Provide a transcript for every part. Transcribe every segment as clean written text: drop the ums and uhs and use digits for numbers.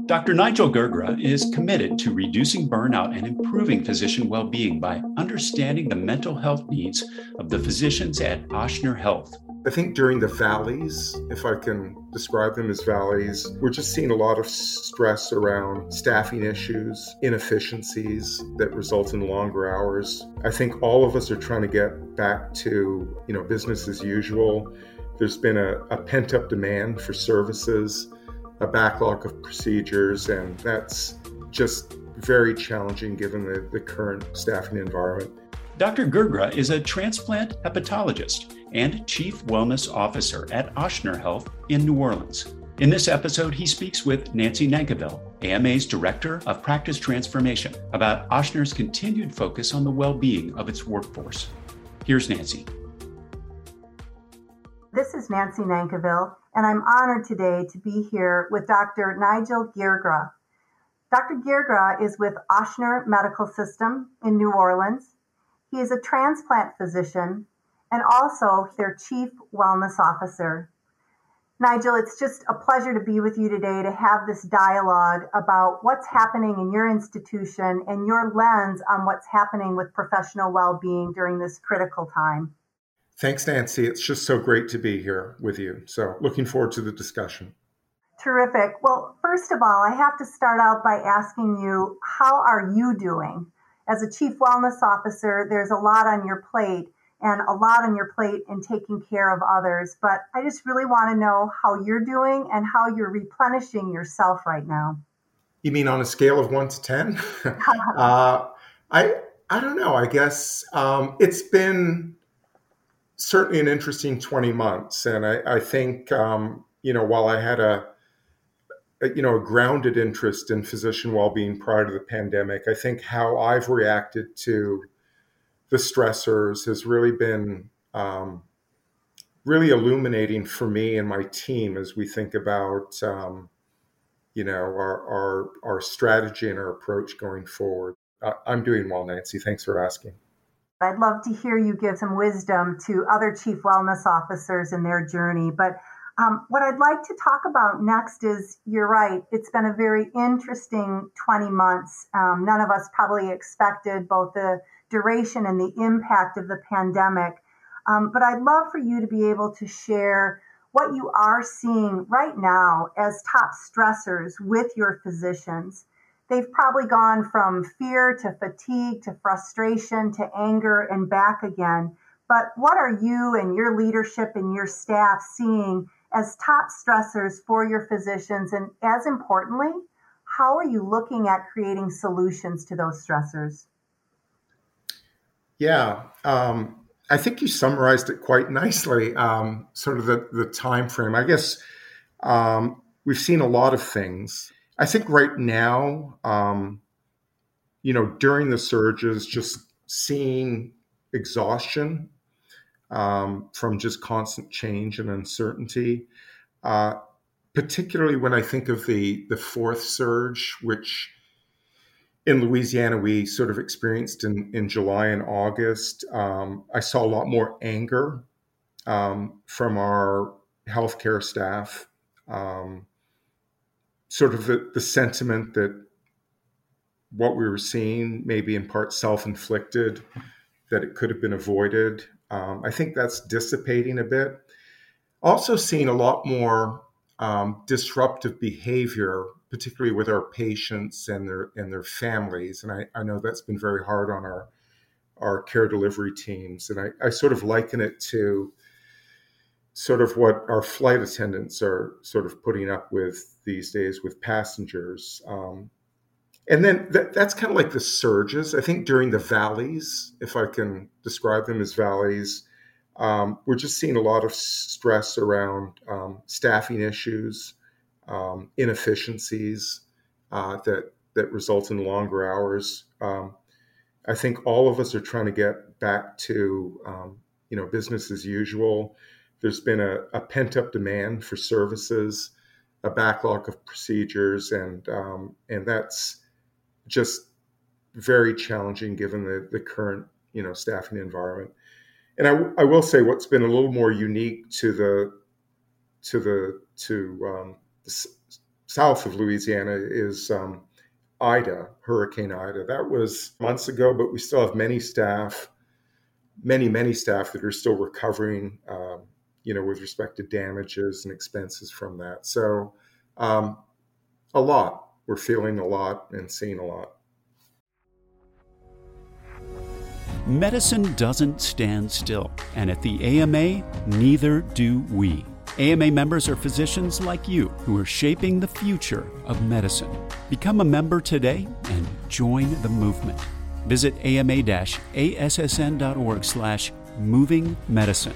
Dr. Nigel Gergra is committed to reducing burnout and improving physician well-being by understanding the mental health needs of the physicians at Ochsner Health. I think during the valleys, if I can describe them as valleys, we're just seeing a lot of stress around staffing issues, inefficiencies that result in longer hours. I think all of us are trying to get back to, business as usual. There's been a pent-up demand for services, a backlog of procedures, and that's just very challenging given the current staffing environment. Dr. Gergra is a transplant hepatologist and Chief Wellness Officer at Ochsner Health in New Orleans. In this episode, he speaks with Nancy Nankivell, AMA's Director of Practice Transformation, about Ochsner's continued focus on the well-being of its workforce. Here's Nancy. This is Nancy Nankivell, and I'm honored today to be here with Dr. Nigel Gergra. Dr. Gergra is with Ochsner Medical System in New Orleans. He is a transplant physician and also their Chief Wellness Officer. Nigel, it's just a pleasure to be with you today to have this dialogue about what's happening in your institution and your lens on what's happening with professional well-being during this critical time. Thanks, Nancy. It's just so great to be here with you. So looking forward to the discussion. Terrific. Well, first of all, I have to start out by asking you, how are you doing? As a Chief Wellness Officer, there's a lot on your plate and a lot on your plate in taking care of others. But I just really want to know how you're doing and how you're replenishing yourself right now. You mean on a scale of 1 to 10? I don't know. I guess it's been certainly an interesting 20 months. And I think, while I had a grounded interest in physician well-being prior to the pandemic, I think how I've reacted to the stressors has really been really illuminating for me and my team as we think about, our strategy and our approach going forward. I'm doing well, Nancy. Thanks for asking. I'd love to hear you give some wisdom to other Chief Wellness Officers in their journey. But what I'd like to talk about next is, you're right, it's been a very interesting 20 months. None of us probably expected both the duration and the impact of the pandemic. But I'd love for you to be able to share what you are seeing right now as top stressors with your physicians. They've probably gone from fear to fatigue to frustration to anger and back again. But what are you and your leadership and your staff seeing as top stressors for your physicians? And as importantly, how are you looking at creating solutions to those stressors? Yeah, I think you summarized it quite nicely, sort of the time frame. I guess we've seen a lot of things. I think right now, during the surges, just seeing exhaustion from just constant change and uncertainty, particularly when I think of the fourth surge, which in Louisiana we sort of experienced in July and August. I saw a lot more anger from our healthcare staff, sort of the sentiment that what we were seeing may be in part self-inflicted, that it could have been avoided. I think that's dissipating a bit. Also seeing a lot more disruptive behavior, particularly with our patients and their families. And I know that's been very hard on our care delivery teams. And I sort of liken it to sort of what our flight attendants are sort of putting up with these days with passengers. And then that's kind of like the surges. I think during the valleys, if I can describe them as valleys, we're just seeing a lot of stress around staffing issues, inefficiencies that result in longer hours. I think all of us are trying to get back to business as usual. There's been a pent-up demand for services, a backlog of procedures, and that's just very challenging given the current staffing environment. And I will say what's been a little more unique to the south of Louisiana is Ida, Hurricane Ida. That was months ago, but we still have many staff that are still recovering, with respect to damages and expenses from that. So a lot. We're feeling a lot and seeing a lot. Medicine doesn't stand still, and at the AMA, neither do we. AMA members are physicians like you who are shaping the future of medicine. Become a member today and join the movement. Visit ama-assn.org/movingmedicine.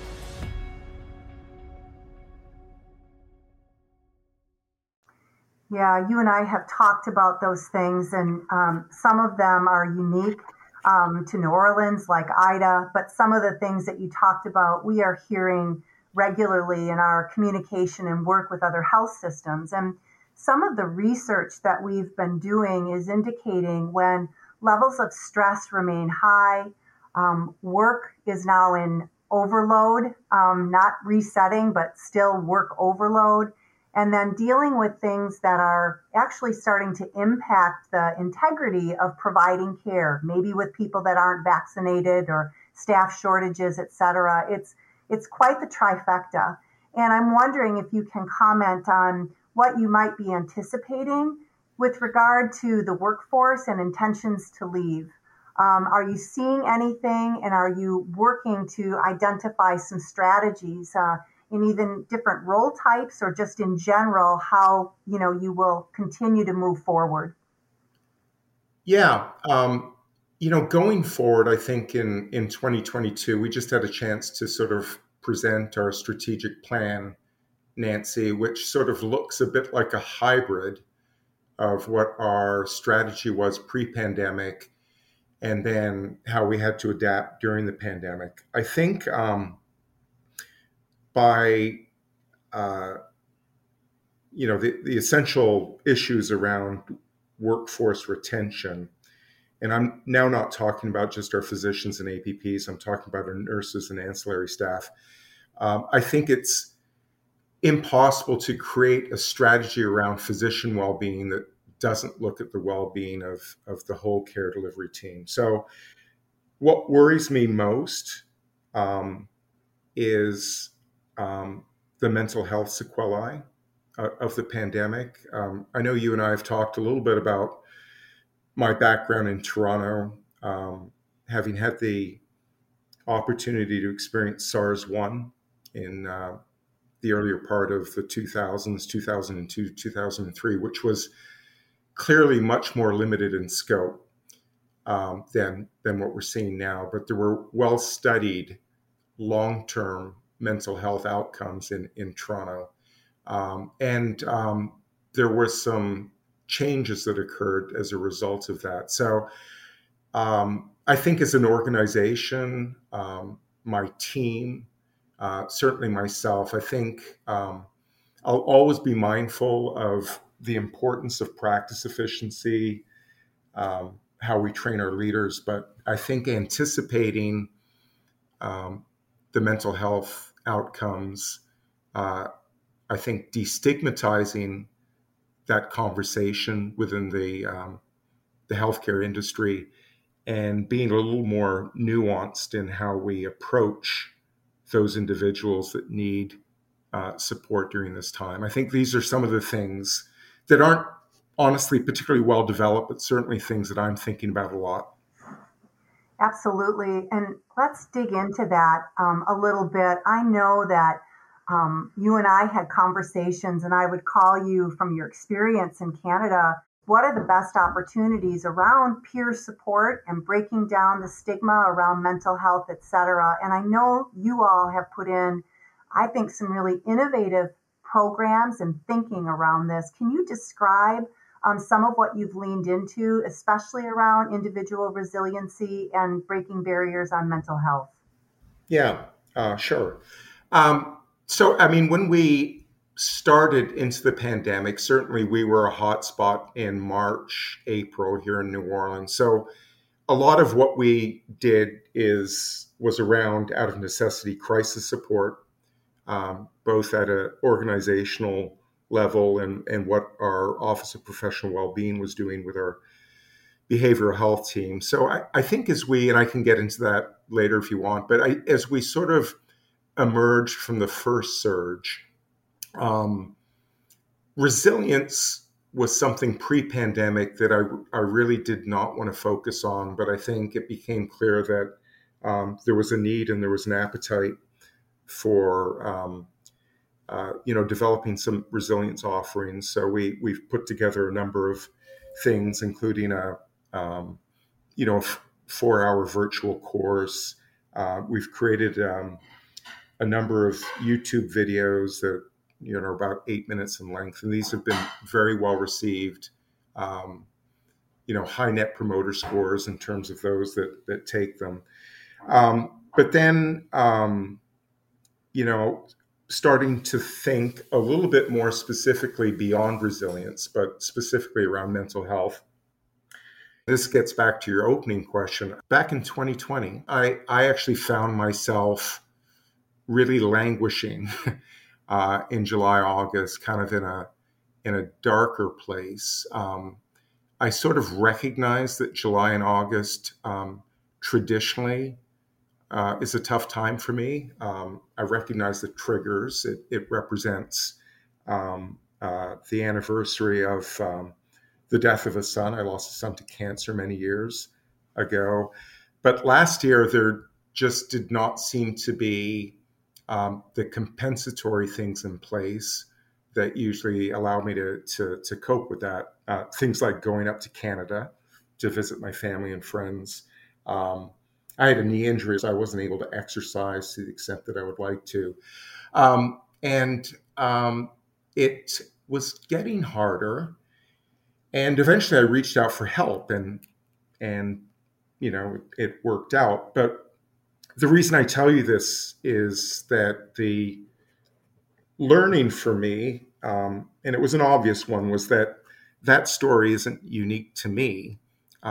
Yeah, you and I have talked about those things, and some of them are unique to New Orleans, like Ida, but some of the things that you talked about, we are hearing regularly in our communication and work with other health systems. And some of the research that we've been doing is indicating when levels of stress remain high, work is now in overload, not resetting, but still work overload. And then dealing with things that are actually starting to impact the integrity of providing care, maybe with people that aren't vaccinated or staff shortages, et cetera. It's quite the trifecta. And I'm wondering if you can comment on what you might be anticipating with regard to the workforce and intentions to leave. Are you seeing anything, and are you working to identify some strategies in even different role types or just in general, how you will continue to move forward? Yeah. Going forward, I think in 2022, we just had a chance to sort of present our strategic plan, Nancy, which sort of looks a bit like a hybrid of what our strategy was pre-pandemic and then how we had to adapt during the pandemic. I think by the essential issues around workforce retention, and I'm now not talking about just our physicians and APPs, I'm talking about our nurses and ancillary staff. I think it's impossible to create a strategy around physician well-being that doesn't look at the well-being of the whole care delivery team. So what worries me most is the mental health sequelae of the pandemic. I know you and I have talked a little bit about my background in Toronto, having had the opportunity to experience SARS-1 in the earlier part of the 2000s, 2002, 2003, which was clearly much more limited in scope than what we're seeing now. But there were well-studied long-term mental health outcomes in Toronto. And there were some changes that occurred as a result of that. So I think as an organization, my team, certainly myself, I think I'll always be mindful of the importance of practice efficiency, how we train our leaders, but I think anticipating the mental health outcomes, I think destigmatizing that conversation within the healthcare industry and being a little more nuanced in how we approach those individuals that need support during this time. I think these are some of the things that aren't honestly particularly well developed, but certainly things that I'm thinking about a lot. Absolutely. And let's dig into that a little bit. I know that you and I had conversations, and I would call you from your experience in Canada. What are the best opportunities around peer support and breaking down the stigma around mental health, et cetera? And I know you all have put in, I think, some really innovative programs and thinking around this. Can you describe some of what you've leaned into, especially around individual resiliency and breaking barriers on mental health? Yeah, sure. So, when we started into the pandemic, certainly we were a hotspot in March, April here in New Orleans. So a lot of what we did was around, out of necessity, crisis support, both at an organizational level and what our Office of Professional Wellbeing was doing with our behavioral health team. So I think and I can get into that later if you want, but as we sort of emerged from the first surge, resilience was something pre-pandemic that I really did not want to focus on, but I think it became clear that there was a need and there was an appetite for developing some resilience offerings. So we've put together a number of things, including a 4-hour virtual course. We've created a number of YouTube videos that are about 8 minutes in length, and these have been very well received. High net promoter scores in terms of those that take them. But then, starting to think a little bit more specifically beyond resilience, but specifically around mental health. This gets back to your opening question. Back in 2020, I actually found myself really languishing in July, August, kind of in a darker place. I sort of recognized that July and August traditionally is a tough time for me. I recognize the triggers. It represents the anniversary of the death of a son. I lost a son to cancer many years ago. But last year, there just did not seem to be the compensatory things in place that usually allow me to cope with that. Things like going up to Canada to visit my family and friends. I had a knee injury, so I wasn't able to exercise to the extent that I would like to. It was getting harder. And eventually I reached out for help and it worked out. But the reason I tell you this is that the learning for me, and it was an obvious one, was that story isn't unique to me.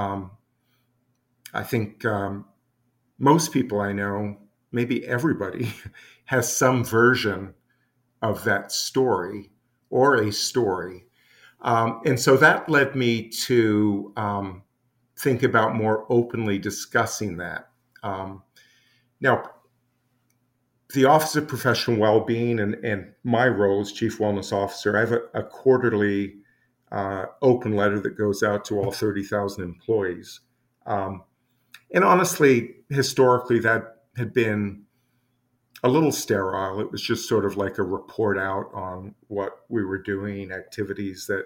I think most people I know, maybe everybody, has some version of that story or a story. And so that led me to think about more openly discussing that. Now, the Office of Professional Wellbeing and my role as Chief Wellness Officer, I have a quarterly open letter that goes out to all 30,000 employees. And honestly, historically, that had been a little sterile. It was just sort of like a report out on what we were doing, activities that,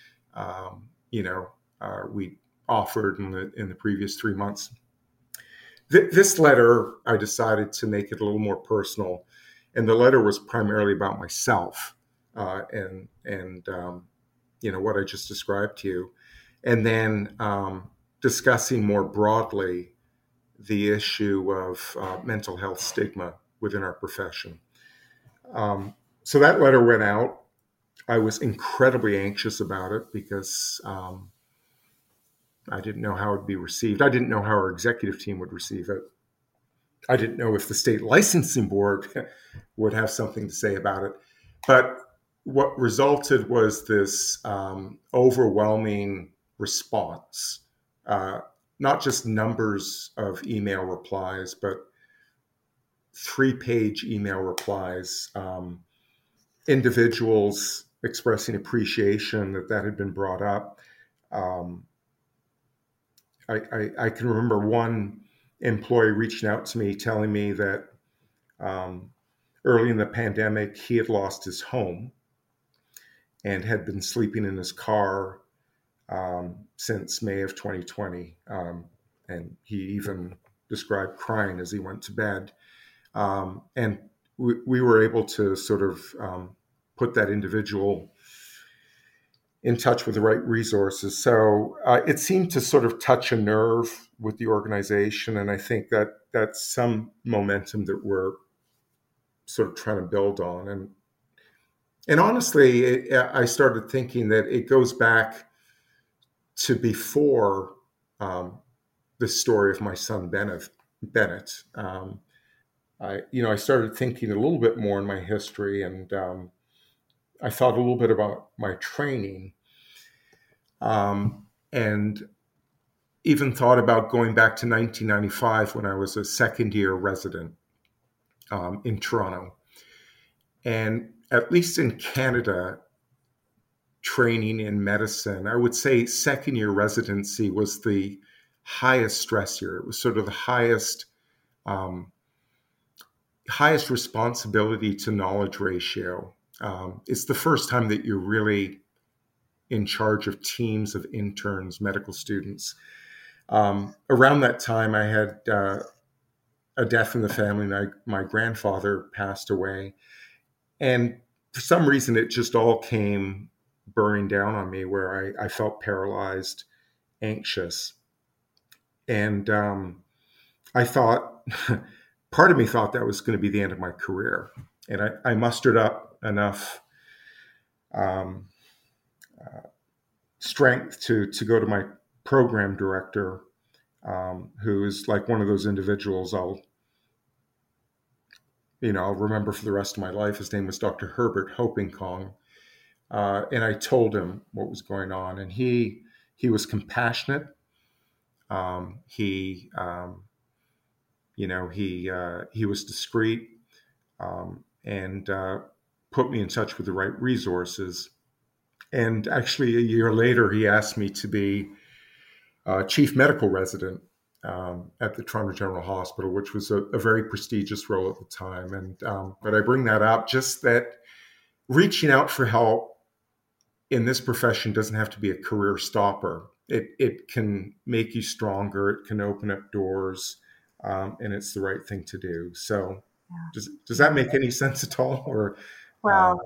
we offered in the previous 3 months. This letter, I decided to make it a little more personal. And the letter was primarily about myself and what I just described to you. And then discussing more broadly the issue of mental health stigma within our profession. So that letter went out. I was incredibly anxious about it because I didn't know how it would be received. I didn't know how our executive team would receive it. I didn't know if the state licensing board would have something to say about it. But what resulted was this overwhelming response, not just numbers of email replies, but 3-page email replies, individuals expressing appreciation that had been brought up. I can remember one employee reaching out to me telling me that early in the pandemic, he had lost his home and had been sleeping in his car since May of 2020. And he even described crying as he went to bed. And we were able to sort of put that individual in touch with the right resources. So it seemed to sort of touch a nerve with the organization. And I think that's some momentum that we're sort of trying to build on. And honestly, I started thinking that it goes back to before the story of my son, Bennett. I started thinking a little bit more in my history and I thought a little bit about my training, and even thought about going back to 1995 when I was a second-year resident in Toronto. And at least in Canada, training in medicine, I would say second-year residency was the highest stress year. It was sort of the highest responsibility to knowledge ratio. It's the first time that you're really in charge of teams of interns, medical students. Around that time, I had a death in the family. My grandfather passed away. And for some reason, it just all came burning down on me, where I felt paralyzed, anxious. And I thought, part of me thought that was going to be the end of my career. And I mustered up enough strength to go to my program director, who is like one of those individuals I'll remember for the rest of my life. His name was Dr. Herbert Hopingkong. And I told him what was going on, and he was compassionate. He was discreet, and put me in touch with the right resources. And actually, a year later, he asked me to be chief medical resident at the Toronto General Hospital, which was a very prestigious role at the time. And but I bring that up just that reaching out for help in this profession doesn't have to be a career stopper. It can make you stronger. It can open up doors, and it's the right thing to do. So, yeah. Does that make any sense at all? Or well,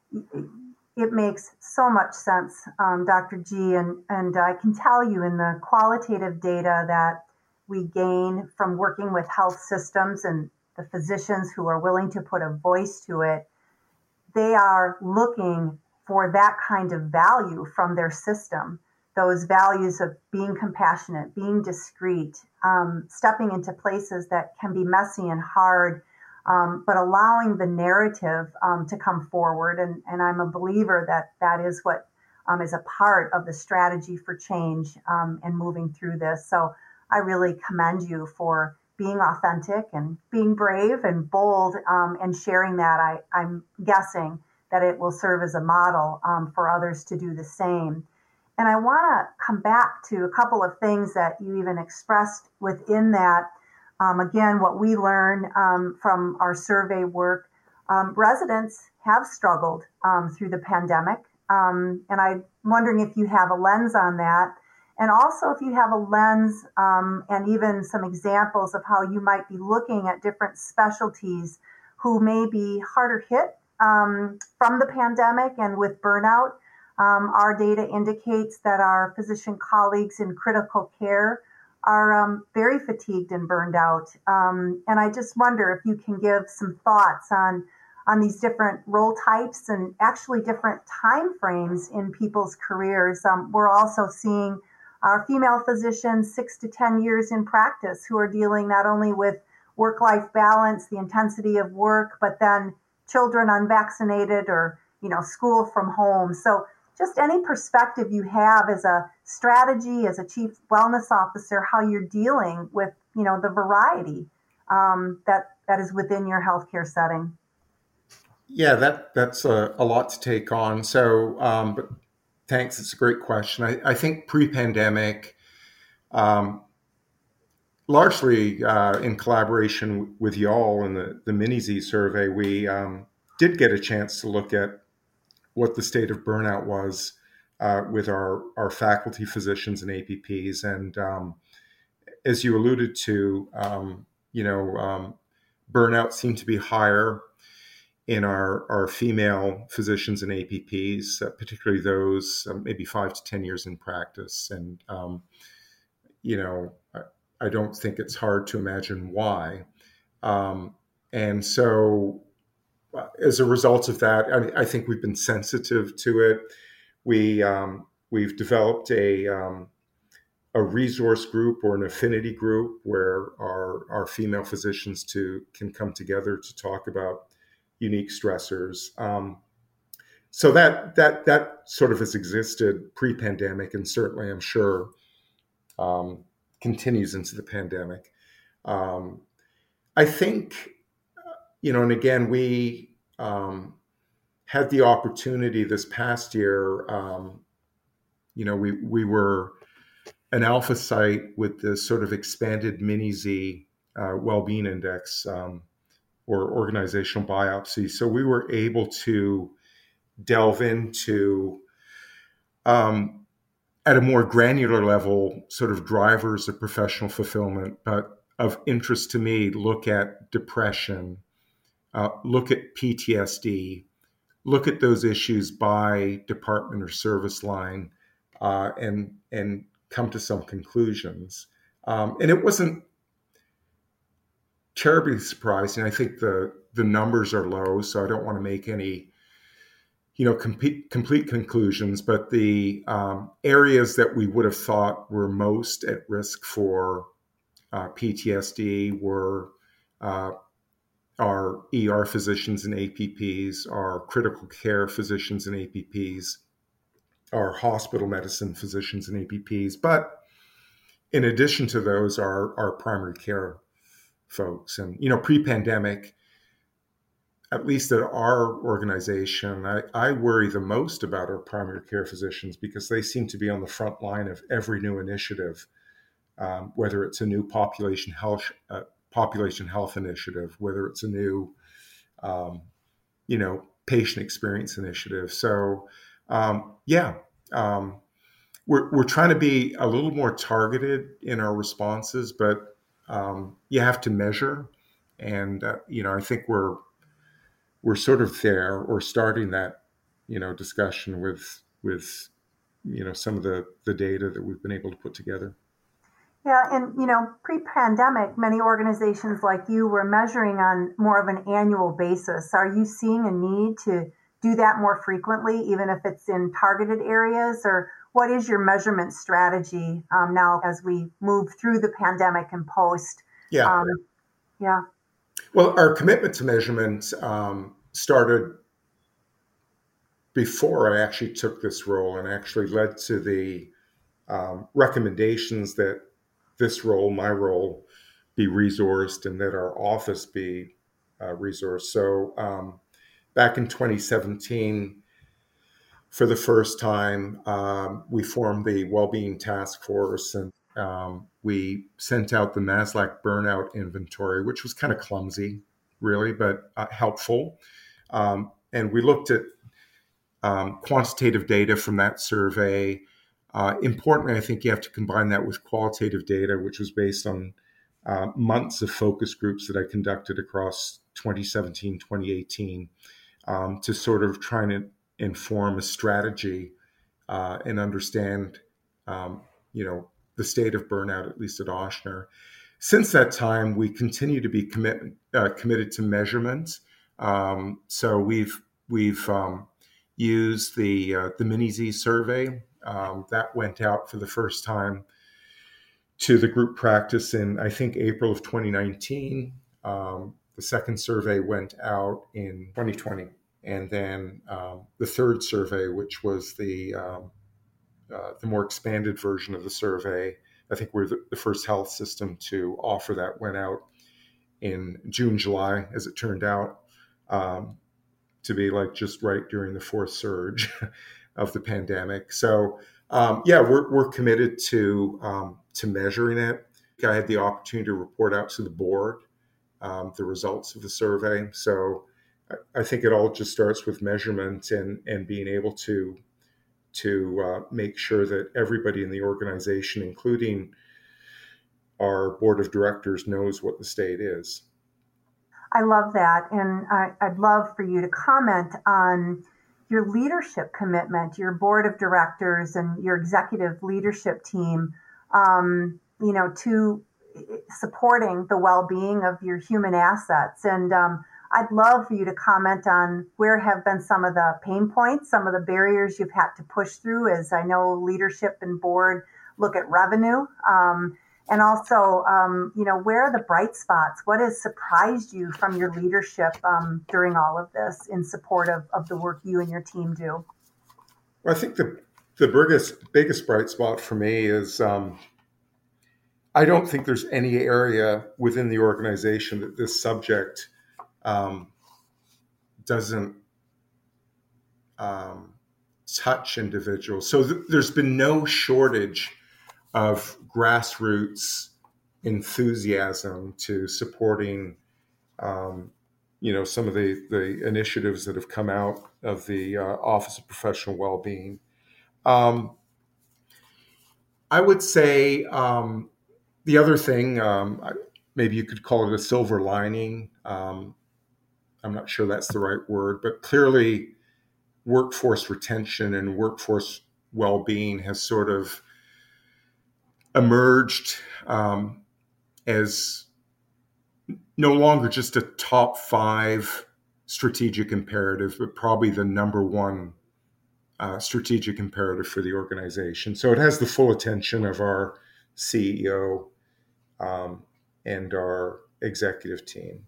it makes so much sense, Dr. G. And I can tell you in the qualitative data that we gain from working with health systems and the physicians who are willing to put a voice to it, they are looking for that kind of value from their system, those values of being compassionate, being discreet, stepping into places that can be messy and hard, but allowing the narrative to come forward. And I'm a believer that is what is a part of the strategy for change and moving through this. So I really commend you for being authentic and being brave and bold and sharing that. I'm guessing that it will serve as a model for others to do the same. And I want to come back to a couple of things that you even expressed within that. Again, what we learn from our survey work, residents have struggled through the pandemic. And I'm wondering if you have a lens on that. And also if you have a lens and even some examples of how you might be looking at different specialties who may be harder hit from the pandemic and with burnout. Our data indicates that our physician colleagues in critical care are very fatigued and burned out. And I just wonder if you can give some thoughts on these different role types and actually different time frames in people's careers. We're also seeing our female physicians 6 to 10 years in practice who are dealing not only with work-life balance, the intensity of work, but then children unvaccinated or, school from home. So just any perspective you have as a strategy, as a chief wellness officer, how you're dealing with, the variety that is within your healthcare setting. Yeah, that's a lot to take on. So, but thanks. It's a great question. I think pre-pandemic, largely in collaboration with y'all in the Mini-Z survey, we did get a chance to look at what the state of burnout was with our faculty physicians and APPs. And as you alluded to, burnout seemed to be higher in our female physicians and APPs, particularly those maybe 5 to 10 years in practice. And, I don't think it's hard to imagine why. And so as a result of that, I think we've been sensitive to it. We've developed a resource group or an affinity group where our female physicians can come together to talk about unique stressors. So that sort of has existed pre-pandemic, and certainly I'm sure continues into the pandemic. I think, and again, we had the opportunity this past year. We were an alpha site with this sort of expanded mini-Z well-being index or organizational biopsy. So we were able to delve into, at a more granular level, sort of drivers of professional fulfillment, but of interest to me, look at depression, look at PTSD, look at those issues by department or service line, and come to some conclusions. And it wasn't terribly surprising. I think the numbers are low, so I don't want to make any complete conclusions, but the areas that we would have thought were most at risk for PTSD were our ER physicians and APPs, our critical care physicians and APPs, our hospital medicine physicians and APPs. But in addition to those, our primary care folks. And, pre-pandemic, at least at our organization, I worry the most about our primary care physicians because they seem to be on the front line of every new initiative, whether it's a new population health initiative, whether it's a new, patient experience initiative. So, we're trying to be a little more targeted in our responses, but you have to measure, and I think we're sort of there, or starting that, discussion with some of the data that we've been able to put together. Yeah, and pre-pandemic, many organizations like you were measuring on more of an annual basis. Are you seeing a need to do that more frequently, even if it's in targeted areas, or what is your measurement strategy now as we move through the pandemic and post? Yeah. Well, our commitment to measurement started before I actually took this role, and actually led to the recommendations that this role, my role, be resourced, and that our office be resourced. So back in 2017, for the first time, we formed the Wellbeing Task Force, and we sent out the MASLAC burnout inventory, which was kind of clumsy, really, but helpful. And we looked at quantitative data from that survey. Importantly, I think you have to combine that with qualitative data, which was based on months of focus groups that I conducted across 2017, 2018, to sort of try and inform a strategy and understand, the state of burnout, at least at Ochsner. Since that time, we continue to be committed to measurement. So we've used the mini-Z survey that went out for the first time to the group practice in, I think, April of 2019. The second survey went out in 2020. And then the third survey, which was the more expanded version of the survey, I think we're the first health system to offer that, went out in June, July, as it turned out, to be like just right during the fourth surge of the pandemic. So we're committed to measuring it. I had the opportunity to report out to the board the results of the survey. So I think it all just starts with measurement and being able to make sure that everybody in the organization, including our board of directors, knows what the state is. I love that. And I'd love for you to comment on your leadership commitment, your board of directors and your executive leadership team, to supporting the well-being of your human assets. And I'd love for you to comment on where have been some of the pain points, some of the barriers you've had to push through, as I know leadership and board look at revenue. And also, where are the bright spots? What has surprised you from your leadership during all of this in support of the work you and your team do? Well, I think the biggest bright spot for me is I don't think there's any area within the organization that this subject doesn't touch individuals. So there's been no shortage of grassroots enthusiasm to supporting, some of the initiatives that have come out of the Office of Professional Wellbeing. I would say the other thing, maybe you could call it a silver lining. I'm not sure that's the right word, but clearly workforce retention and workforce well-being has sort of emerged as no longer just a top 5 strategic imperative, but probably the number one strategic imperative for the organization. So it has the full attention of our CEO and our executive team.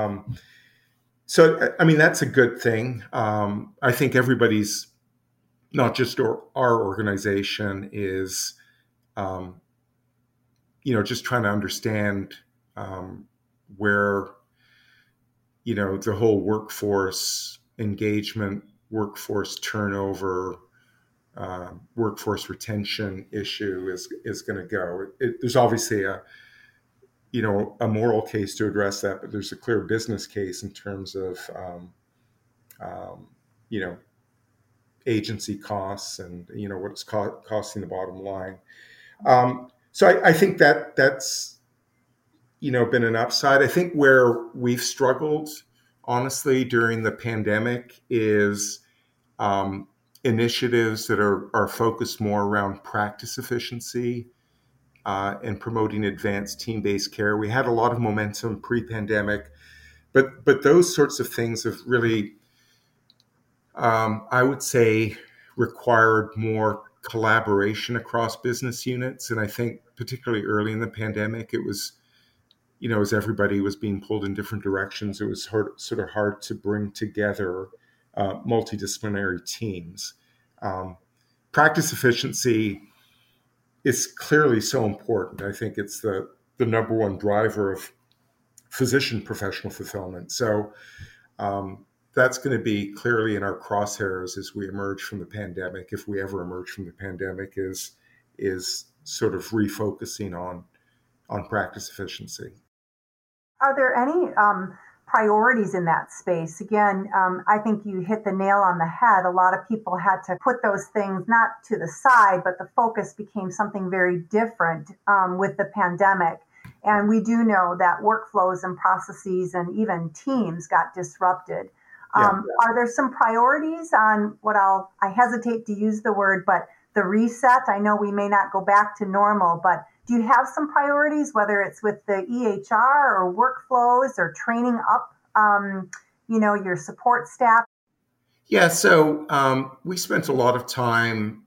So, I mean, that's a good thing. I think everybody's, not just our organization, is, just trying to understand where, the whole workforce engagement, workforce turnover, workforce retention issue is going to go. There's obviously a moral case to address that, but there's a clear business case in terms of, agency costs and, what it's costing the bottom line. So I think that's, been an upside. I think where we've struggled, honestly, during the pandemic is initiatives that are focused more around practice efficiency and promoting advanced team-based care. We had a lot of momentum pre-pandemic, but those sorts of things have really, I would say, required more collaboration across business units. And I think particularly early in the pandemic, it was, as everybody was being pulled in different directions, it was sort of hard to bring together multidisciplinary teams. Practice efficiency is clearly so important. I think it's the number one driver of physician professional fulfillment. So that's going to be clearly in our crosshairs as we emerge from the pandemic, if we ever emerge from the pandemic, is sort of refocusing on practice efficiency. Are there any priorities in that space? Again, I think you hit the nail on the head. A lot of people had to put those things not to the side, but the focus became something very different with the pandemic. And we do know that workflows and processes and even teams got disrupted. Are there some priorities on what I hesitate to use the word, but the reset? I know we may not go back to normal, but do you have some priorities, whether it's with the EHR or workflows or training up, your support staff? Yeah, so we spent a lot of time,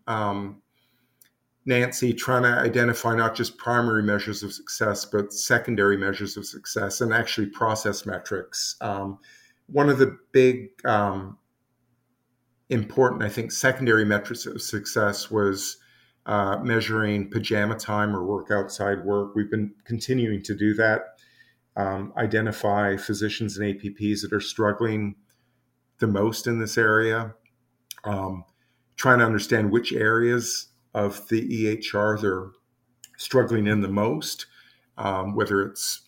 Nancy, trying to identify not just primary measures of success, but secondary measures of success and actually process metrics. One of the big, important, I think, secondary metrics of success was measuring pajama time or work outside work. We've been continuing to do that, identify physicians and APPs that are struggling the most in this area, trying to understand which areas of the EHR they're struggling in the most, whether it's,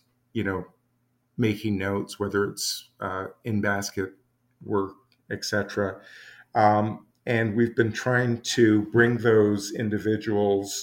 making notes, whether it's in-basket work, etc. And we've been trying to bring those individuals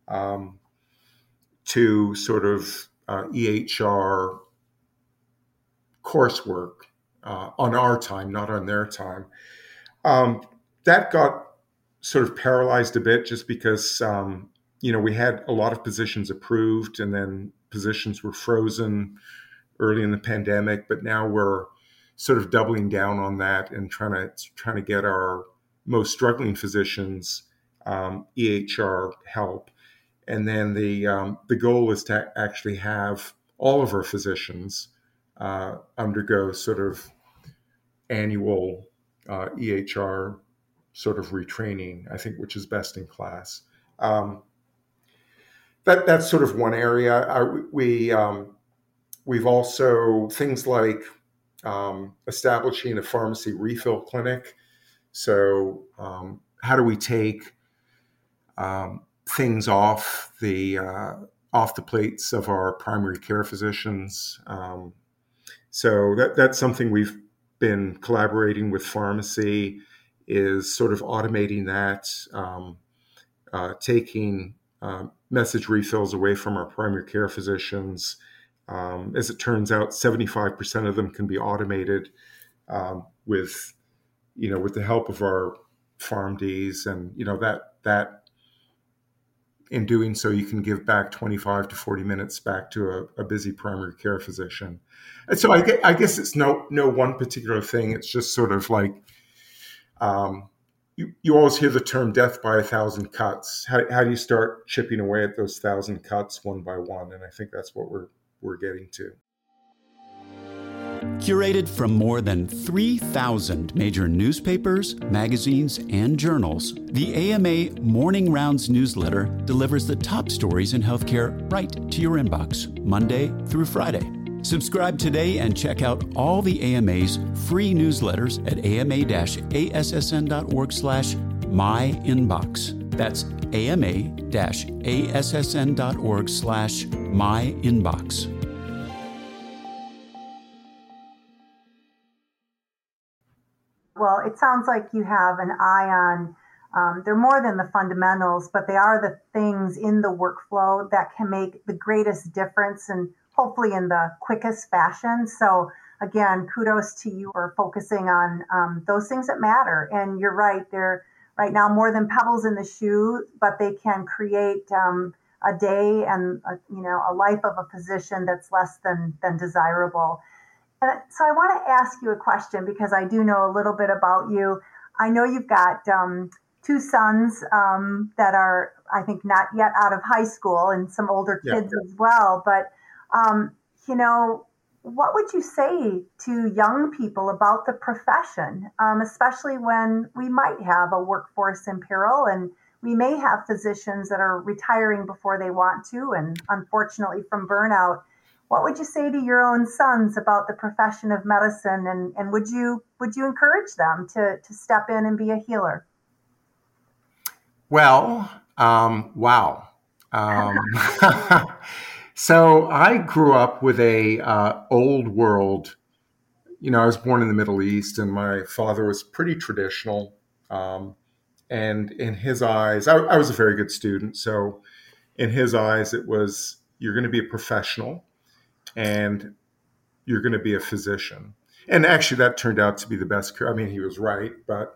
to sort of EHR coursework on our time, not on their time. That got sort of paralyzed a bit just because, we had a lot of positions approved and then positions were frozen early in the pandemic, but now we're sort of doubling down on that and trying to get our most struggling physicians EHR help. And then the goal is to actually have all of our physicians undergo sort of annual EHR sort of retraining, I think, which is best in class. That's sort of one area. We've also things like establishing a pharmacy refill clinic. So how do we take things off the plates of our primary care physicians? So that's something we've been collaborating with pharmacy, is sort of automating that, taking message refills away from our primary care physicians. As it turns out, 75% of them can be automated with the help of our PharmDs, and that in doing so, you can give back 25 to 40 minutes back to a busy primary care physician. And so I guess it's no one particular thing. It's just sort of like, you always hear the term death by 1,000 cuts. How do you start chipping away at those 1,000 cuts one by one? And I think that's what we're getting to. Curated from more than 3,000 major newspapers, magazines, and journals, the AMA Morning Rounds newsletter delivers the top stories in healthcare right to your inbox, Monday through Friday. Subscribe today and check out all the AMA's free newsletters at ama-assn.org/myinbox. That's ama-assn.org/myinbox. Well, it sounds like you have an eye on, they're more than the fundamentals, but they are the things in the workflow that can make the greatest difference, and hopefully in the quickest fashion. So again, kudos to you for focusing on those things that matter. And you're right, they're right now more than pebbles in the shoe, but they can create a day and a life of a physician that's less than desirable. And so I want to ask you a question, because I do know a little bit about you. I know you've got two sons that are, I think, not yet out of high school, and some older kids as well. But, what would you say to young people about the profession, especially when we might have a workforce in peril, and we may have physicians that are retiring before they want to, and unfortunately from burnout? What would you say to your own sons about the profession of medicine, and would you encourage them to step in and be a healer? Well, wow. So I grew up with a old world. I was born in the Middle East, and my father was pretty traditional. And in his eyes, I was a very good student. So in his eyes, it was, you're going to be a professional, and you're going to be a physician. And actually, that turned out to be the best career. I mean, he was right. But,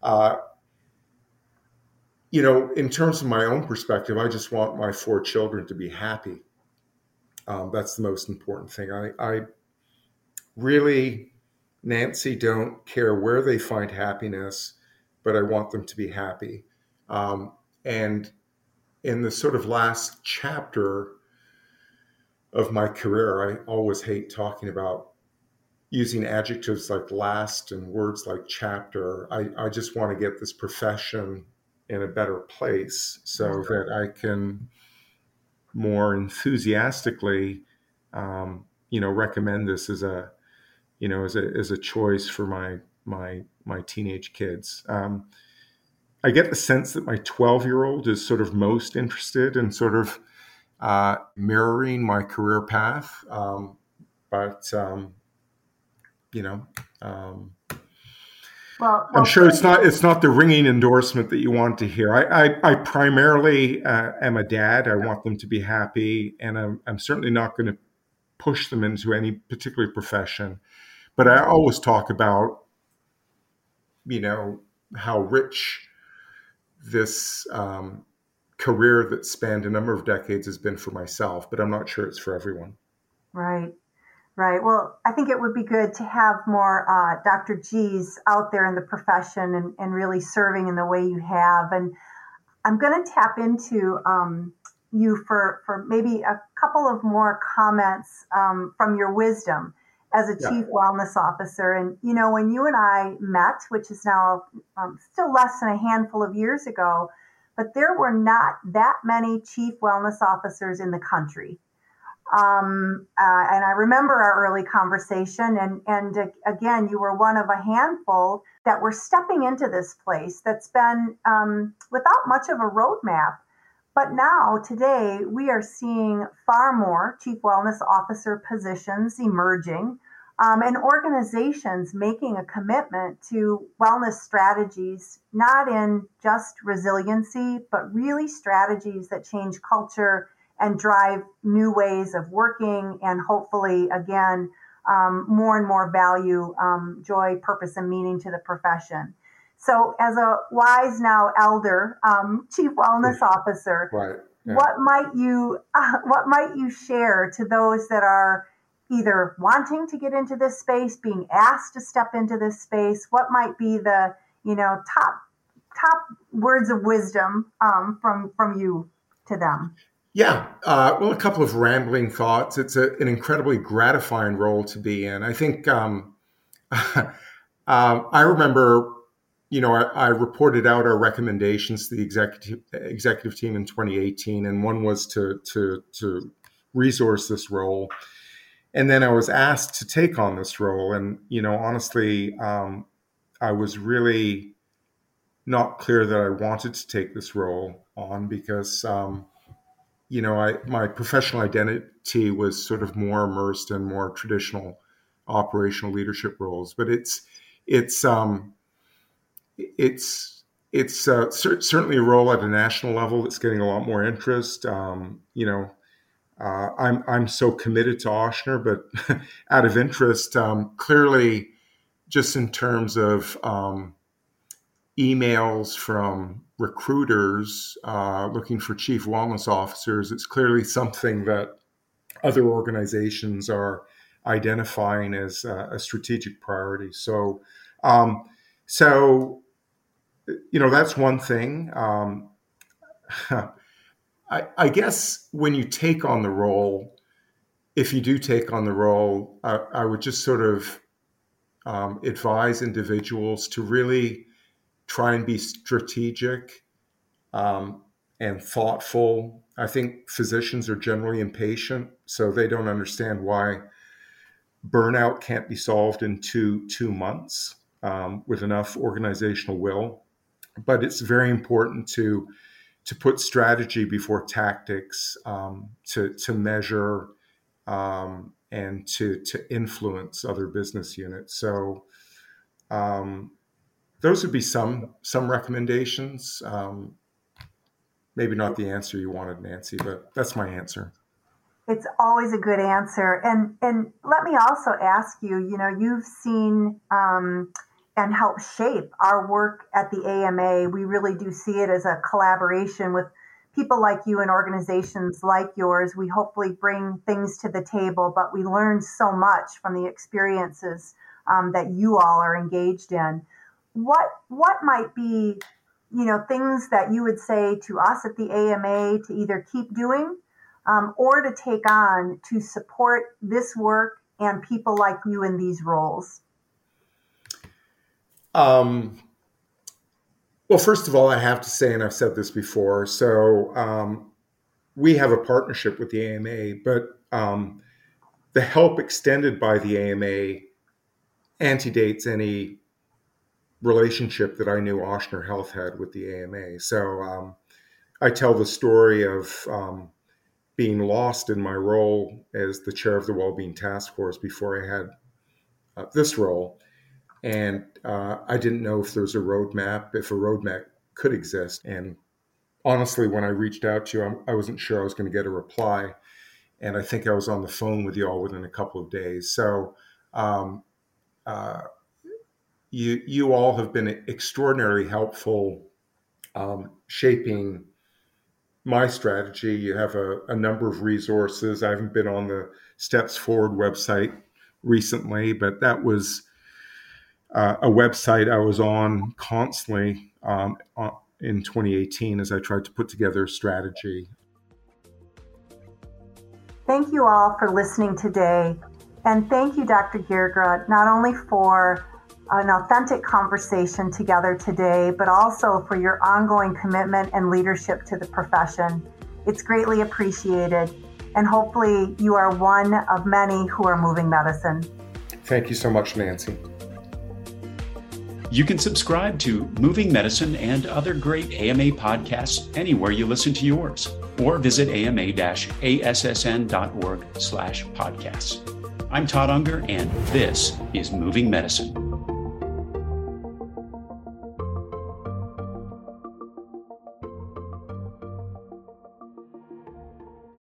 in terms of my own perspective, I just want my 4 children to be happy. That's the most important thing. I really, Nancy, don't care where they find happiness, but I want them to be happy. And in the sort of last chapter of my career, I always hate talking about using adjectives like last and words like chapter. I just want to get this profession in a better place so that I can more enthusiastically, recommend this as a choice for my teenage kids. I get the sense that my 12-year-old is sort of most interested in sort of mirroring my career path. Well, I'm sure it's not the ringing endorsement that you want to hear. I primarily am a dad. I want them to be happy, and I'm certainly not going to push them into any particular profession. But I always talk about, how rich this career that spanned a number of decades has been for myself, but I'm not sure it's for everyone. Right. Well, I think it would be good to have more Dr. G's out there in the profession and really serving in the way you have. And I'm going to tap into you for maybe a couple of more comments from your wisdom as a chief wellness officer. And, when you and I met, which is now still less than a handful of years ago, but there were not that many chief wellness officers in the country. And I remember our early conversation, and again, you were one of a handful that were stepping into this place that's been without much of a roadmap. But now, today, we are seeing far more chief wellness officer positions emerging, and organizations making a commitment to wellness strategies, not in just resiliency, but really strategies that change culture and drive new ways of working, and hopefully, again, more and more value, joy, purpose, and meaning to the profession. So as a wise now elder, chief wellness officer, right. Yeah. what might you share to those that are either wanting to get into this space, being asked to step into this space? What might be the, top words of wisdom from you to them? Yeah, well, a couple of rambling thoughts. It's an incredibly gratifying role to be in. I think I remember, I reported out our recommendations to the executive team in 2018, and one was to resource this role. And then I was asked to take on this role. And, honestly, I was really not clear that I wanted to take this role on because, my professional identity was sort of more immersed in more traditional operational leadership roles. But it's certainly a role at a national level that's getting a lot more interest. I'm so committed to Ochsner, but out of interest, clearly, just in terms of emails from recruiters looking for chief wellness officers, it's clearly something that other organizations are identifying as a strategic priority. So that's one thing. I guess when you take on the role, if you do take on the role, I would just sort of advise individuals to really try and be strategic and thoughtful. I think physicians are generally impatient, so they don't understand why burnout can't be solved in two months with enough organizational will. But it's very important to put strategy before tactics, to measure and to influence other business units. So those would be some recommendations. Maybe not the answer you wanted, Nancy, but that's my answer. It's always a good answer. And let me also ask you, you've seen and helped shape our work at the AMA. We really do see it as a collaboration with people like you and organizations like yours. We hopefully bring things to the table, but we learn so much from the experiences that you all are engaged in. What might be, things that you would say to us at the AMA to either keep doing or to take on to support this work and people like you in these roles? Well, first of all, I have to say, and I've said this before, so we have a partnership with the AMA, but the help extended by the AMA antedates any relationship that I knew Ochsner Health had with the AMA. So I tell the story of being lost in my role as the chair of the Wellbeing Task Force before I had this role. And I didn't know if there was a roadmap could exist. And honestly, when I reached out to you, I wasn't sure I was going to get a reply. And I think I was on the phone with you all within a couple of days. So you all have been extraordinarily helpful shaping my strategy. You have a number of resources. I haven't been on the Steps Forward website recently, but that was a website I was on constantly in 2018 as I tried to put together a strategy. Thank you all for listening today. And thank you, Dr. Girgra, not only for an authentic conversation together today, but also for your ongoing commitment and leadership to the profession. It's greatly appreciated. And hopefully you are one of many who are moving medicine. Thank you so much, Nancy. You can subscribe to Moving Medicine and other great AMA podcasts anywhere you listen to yours, or visit ama-assn.org/podcasts. I'm Todd Unger, and this is Moving Medicine.